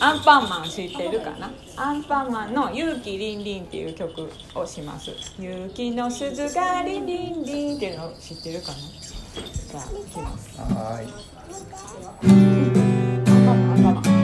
アンパンマン知ってるかな。アンパンマンの勇気リンリンっていう曲をします。勇気の鈴がリンリンリンっていうのを知ってるかな。じゃあいきます。 はい。 アンパンマンアンパンマン。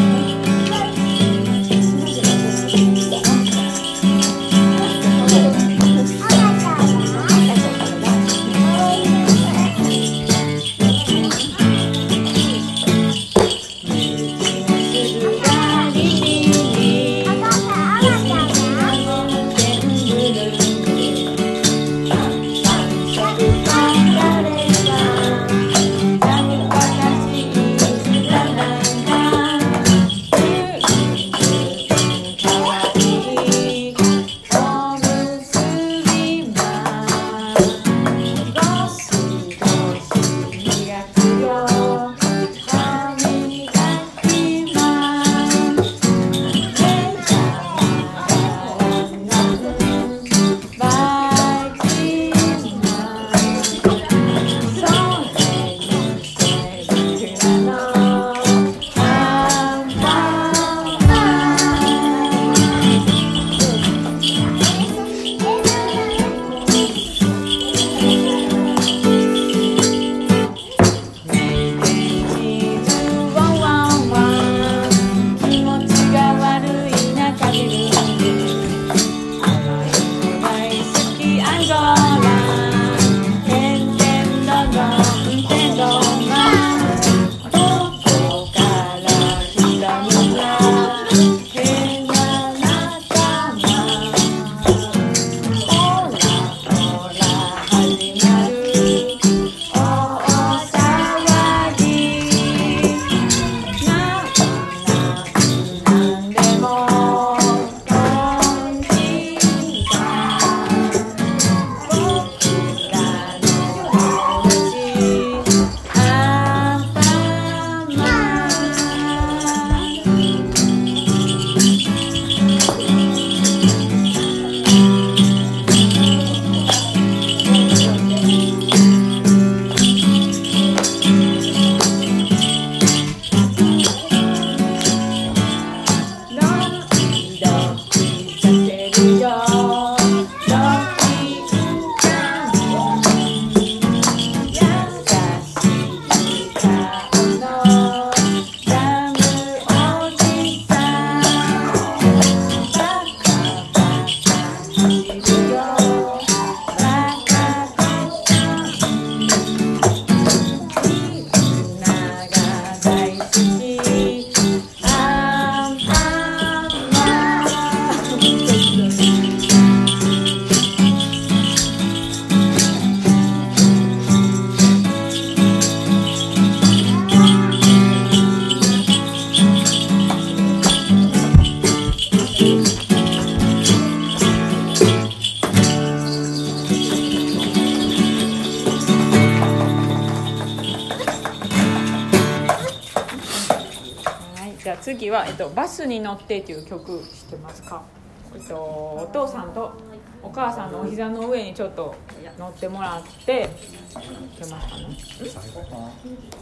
次は、バスに乗ってっていう曲知ってますか。お父さんとお母さんのお膝の上にちょっと乗ってもらっていけますかね。 最後かな。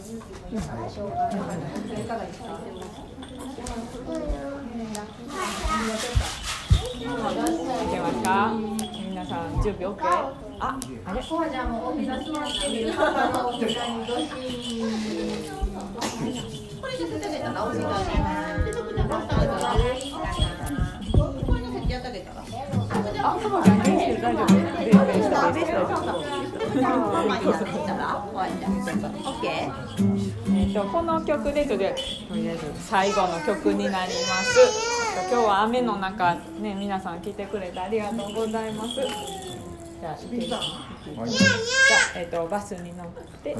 いけますか。皆さん準備 OK。あれ。 じゃあもうお膝座ってみる。パパのお膝にどし。これちょっと食べたらお膝に。 あ、そうじゃないです。大丈夫。この曲でとりあえず最後の曲になります。今日は雨の中ね、皆さん来てくれてありがとうございます。じゃあ、はい、じゃあバスに乗って。はい、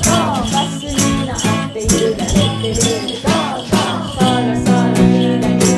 バスに乗ってゆられてる。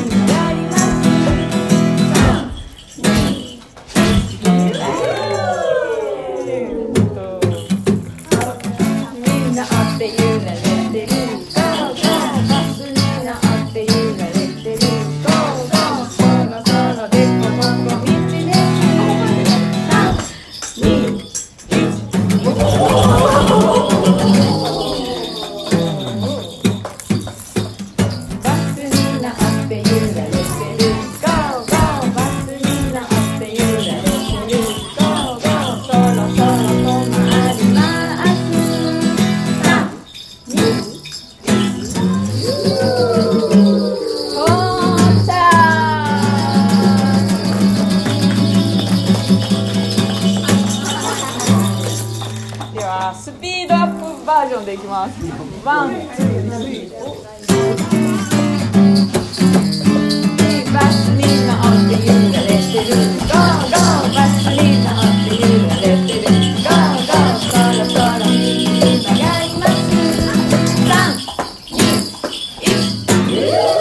ゃあスピードアップバージョンでいきます。ワン、ツー、スリー。バスに乗って揺られてる。ゴーゴーバスに乗って揺られてる。ゴーゴーそろそろに伺います。3、2、1。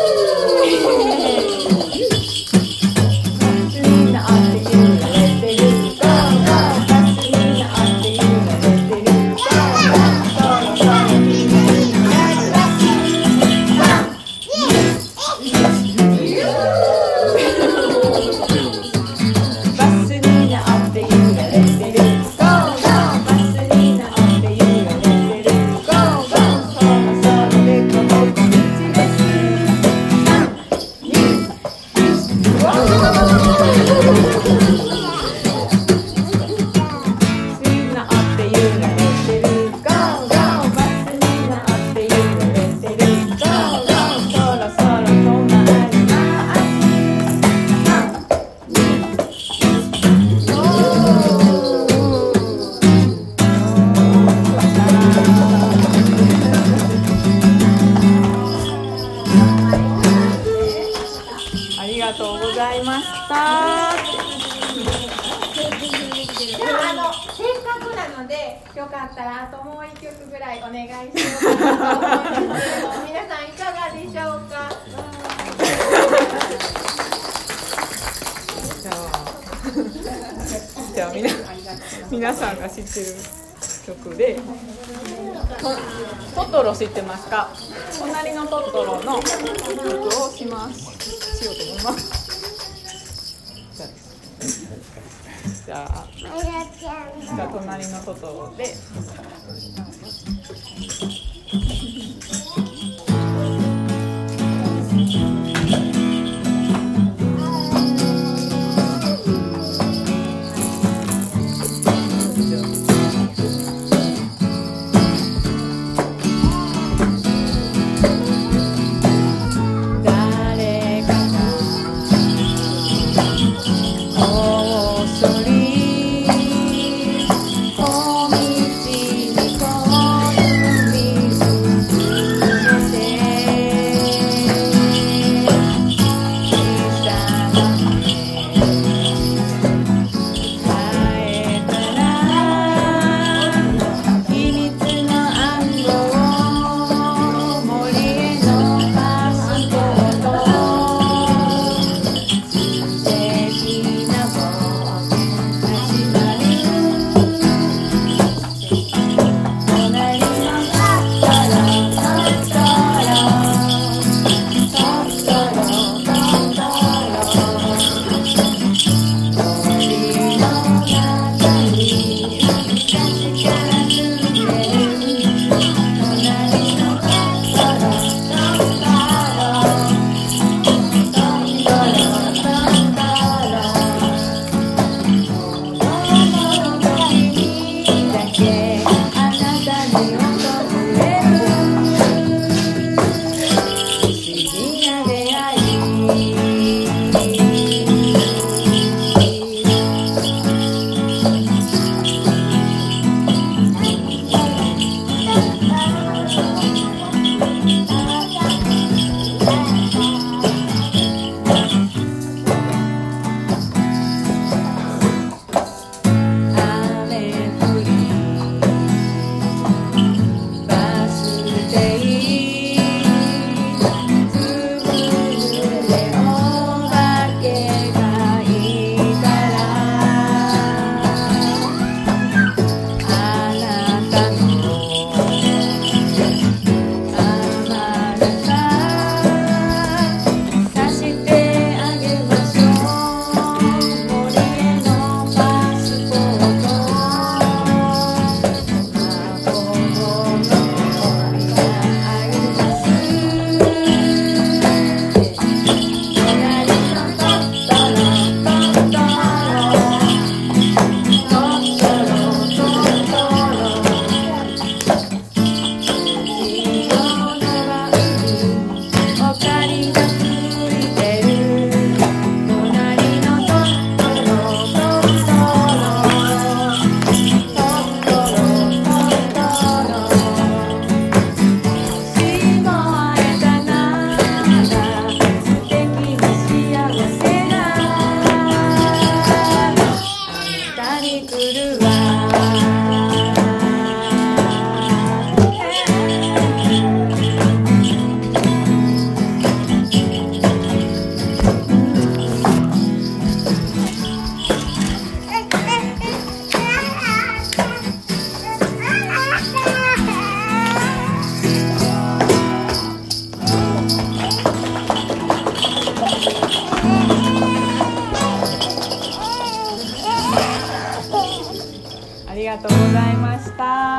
ありがとうございました。 じゃあ、せっかくなのでよかったらあともう1曲ぐらいお願いしようかなと思うんですけど、皆さんいかがでしょうか。 じゃあ皆さんが知ってる曲でトトロ知ってますか？隣のトトロの曲をしようと思います。じゃあ隣のトトロで「 るわ。ありがとうございました。